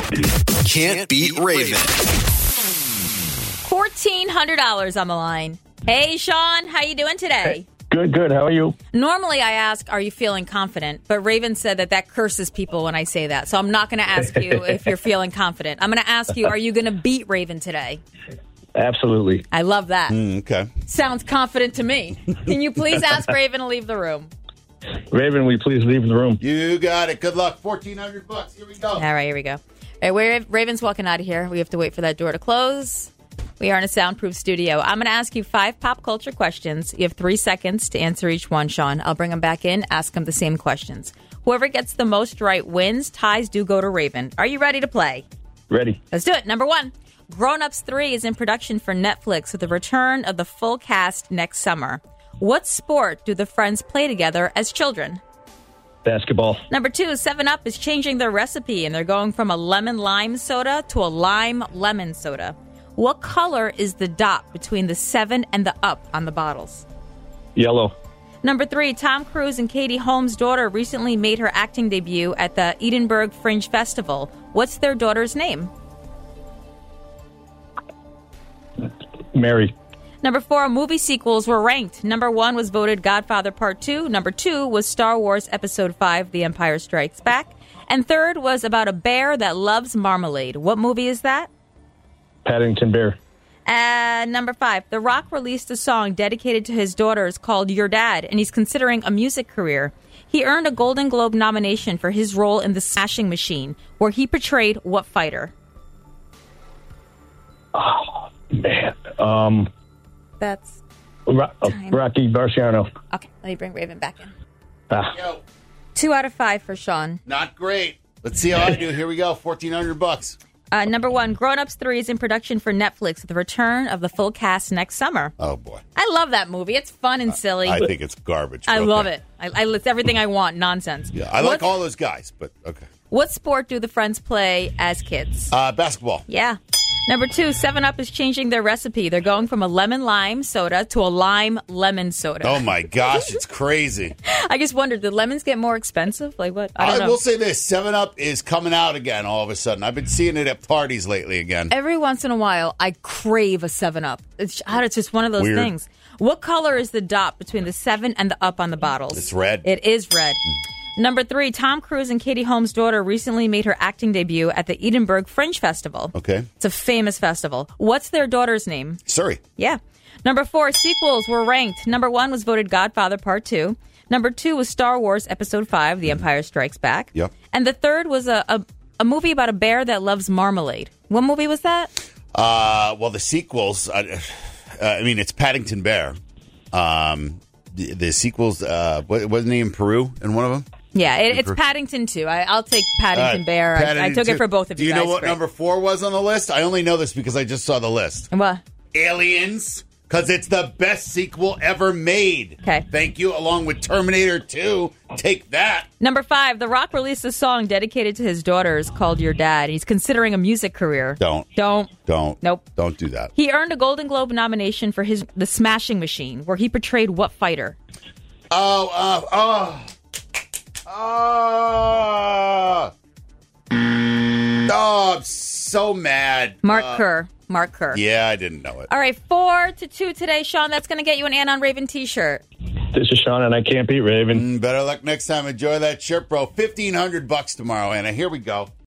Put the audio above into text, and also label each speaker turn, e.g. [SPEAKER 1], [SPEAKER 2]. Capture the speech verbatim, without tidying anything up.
[SPEAKER 1] Can't beat Raven.
[SPEAKER 2] fourteen hundred dollars on the line. Hey, Sean, how you doing today?
[SPEAKER 3] Hey, good, good. How are you?
[SPEAKER 2] Normally I ask, are you feeling confident? But Raven said that that curses people when I say that. So I'm not going to ask you if you're feeling confident. I'm going to ask you, are you going to beat Raven today?
[SPEAKER 3] Absolutely.
[SPEAKER 2] I love that.
[SPEAKER 4] Mm, okay.
[SPEAKER 2] Sounds confident to me. Can you please ask Raven to leave the room?
[SPEAKER 3] Raven, will you please leave the room?
[SPEAKER 4] You got it. Good luck. fourteen hundred bucks. Here we go.
[SPEAKER 2] All right, here we go. All right, we're, Raven's walking out of here. We have to wait for that door to close. We are in a soundproof studio. I'm going to ask you five pop culture questions. You have three seconds to answer each one, Sean. I'll bring them back in, ask them the same questions. Whoever gets the most right wins. Ties do go to Raven. Are you ready to play?
[SPEAKER 3] Ready.
[SPEAKER 2] Let's do it. Number one, Grown Ups three is in production for Netflix with the return of the full cast next summer. What sport do the friends play together as children?
[SPEAKER 3] Basketball.
[SPEAKER 2] Number two, seven up is changing their recipe, and they're going from a lemon lime soda to a lime lemon soda. What color is the dot between the seven and the up on the bottles?
[SPEAKER 3] Yellow.
[SPEAKER 2] Number three, Tom Cruise and Katie Holmes' daughter recently made her acting debut at the Edinburgh Fringe Festival. What's their daughter's name?
[SPEAKER 3] Mary.
[SPEAKER 2] Number four, movie sequels were ranked. Number one was voted Godfather Part two. Number two was Star Wars Episode five, The Empire Strikes Back. And third was about a bear that loves marmalade. What movie is that?
[SPEAKER 3] Paddington Bear.
[SPEAKER 2] And number five, The Rock released a song dedicated to his daughters called Your Dad, and he's considering a music career. He earned a Golden Globe nomination for his role in The Smashing Machine, where he portrayed what fighter?
[SPEAKER 3] Oh, man. Um,
[SPEAKER 2] That's
[SPEAKER 3] Ro- uh, Rocky Marciano.
[SPEAKER 2] Okay, let me bring Raven back in.
[SPEAKER 3] Ah.
[SPEAKER 4] Yo,
[SPEAKER 2] Two out of five for Sean.
[SPEAKER 4] not great. Let's see how I do. Here we go. fourteen hundred bucks.
[SPEAKER 2] Uh, number one, Grown Ups three is in production for Netflix with the return of the full cast next summer.
[SPEAKER 4] Oh, boy.
[SPEAKER 2] I love that movie. It's fun and silly.
[SPEAKER 4] I think it's garbage.
[SPEAKER 2] I
[SPEAKER 4] Okay.
[SPEAKER 2] love it. I, I, it's everything I want. Nonsense.
[SPEAKER 4] Yeah, I like
[SPEAKER 2] What-
[SPEAKER 4] all those guys, but okay.
[SPEAKER 2] What sport do the friends play as kids?
[SPEAKER 4] Uh, basketball.
[SPEAKER 2] Yeah. Number two, seven up is changing their recipe. They're going from a lemon lime soda to a lime lemon soda.
[SPEAKER 4] Oh, my gosh. It's crazy.
[SPEAKER 2] I just wondered, did lemons get more expensive? Like what? I don't
[SPEAKER 4] I
[SPEAKER 2] know.
[SPEAKER 4] will say this. seven up is coming out again all of a sudden. I've been seeing it at parties lately again.
[SPEAKER 2] Every once in a while, I crave a seven up. It's, it's just one of those
[SPEAKER 4] Weird.
[SPEAKER 2] things. What color is the dot between the seven and the up on the bottles?
[SPEAKER 4] It's red.
[SPEAKER 2] It is red. Number three, Tom Cruise and Katie Holmes' daughter recently made her acting debut at the Edinburgh Fringe Festival.
[SPEAKER 4] Okay.
[SPEAKER 2] It's a famous festival. What's their daughter's name?
[SPEAKER 4] Surrey.
[SPEAKER 2] Yeah. Number four, sequels were ranked. Number one was voted Godfather Part two. Number two was Star Wars Episode five, The Empire Strikes Back.
[SPEAKER 4] Yep.
[SPEAKER 2] And the third was a, a, a movie about a bear that loves marmalade. What movie was that?
[SPEAKER 4] Uh, well, the sequels, uh, uh, I mean, it's Paddington Bear. Um, the, the sequels, uh, what, wasn't he in Peru in one of them?
[SPEAKER 2] Yeah, it, it's Paddington two. I, I'll take Paddington
[SPEAKER 4] Uh,
[SPEAKER 2] Bear. I, I
[SPEAKER 4] Paddington
[SPEAKER 2] took it
[SPEAKER 4] two.
[SPEAKER 2] for both of
[SPEAKER 4] Do
[SPEAKER 2] you
[SPEAKER 4] you
[SPEAKER 2] guys.
[SPEAKER 4] know what
[SPEAKER 2] Great.
[SPEAKER 4] number four was on the list? I only know this because I just saw the list.
[SPEAKER 2] What?
[SPEAKER 4] Aliens, because it's the best sequel ever made.
[SPEAKER 2] Okay.
[SPEAKER 4] Thank you, along with Terminator two. Take that.
[SPEAKER 2] Number five, The Rock released a song dedicated to his daughters called Your Dad. He's considering a music career.
[SPEAKER 4] Don't.
[SPEAKER 2] Don't.
[SPEAKER 4] Don't.
[SPEAKER 2] Nope.
[SPEAKER 4] Don't do that.
[SPEAKER 2] He earned a Golden Globe nomination for his The Smashing Machine, where he portrayed what fighter?
[SPEAKER 4] Oh, uh, oh. Oh. Oh, I'm so mad.
[SPEAKER 2] Mark
[SPEAKER 4] Uh,
[SPEAKER 2] Kerr. Mark Kerr.
[SPEAKER 4] Yeah, I didn't know it.
[SPEAKER 2] All right, four to two today, Sean. That's going to get you an Ann on Raven t-shirt.
[SPEAKER 3] This is Sean, and I can't beat Raven.
[SPEAKER 4] Mm, better luck next time. Enjoy that shirt, bro. fifteen hundred bucks tomorrow, Anna. Here we go.